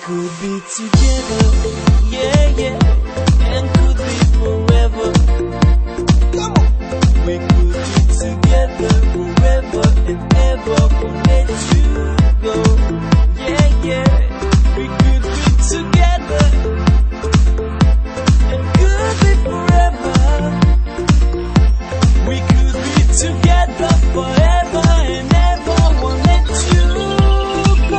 could be together, yeah, yeah, and could be forever. Come on. We could be together forever and ever. Won't let you go, yeah, yeah. We could be together and could be forever. We could be together forever and ever. Won't let you go.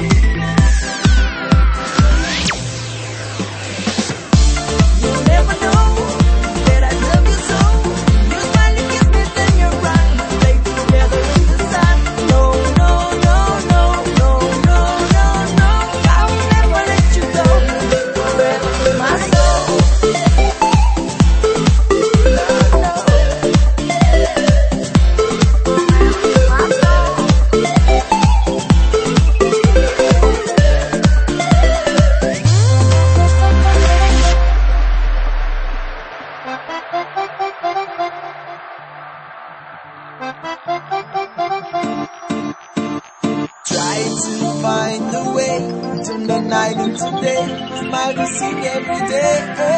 You'll never know that I love you so. You smile and kiss me, then you run. We stay together in the sun. No, no, no, no, no, no, no, no. I will never let you go. Forever in my soul. Try to find a way, turn the night into day. Smile to sing every day.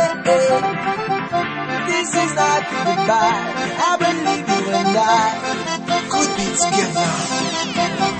This is not goodbye. I believe you and I could be together.